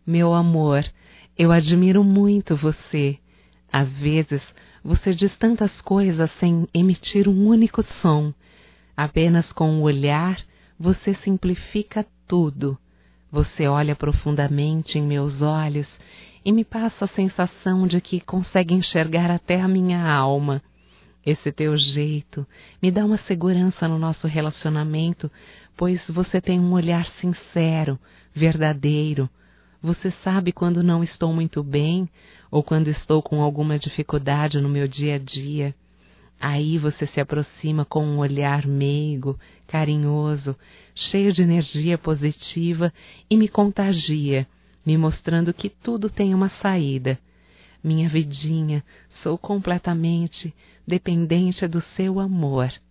Meu amor, eu admiro muito você. Às vezes, você diz tantas coisas sem emitir um único som. Apenas com o olhar, você simplifica tudo. Você olha profundamente em meus olhos e me passa a sensação de que consegue enxergar até a minha alma. Esse teu jeito me dá uma segurança no nosso relacionamento, pois você tem um olhar sincero, verdadeiro. Você sabe quando não estou muito bem ou quando estou com alguma dificuldade no meu dia a dia. Aí você se aproxima com um olhar meigo, carinhoso, cheio de energia positiva e me contagia, me mostrando que tudo tem uma saída. Minha vidinha, sou completamente dependente do seu amor.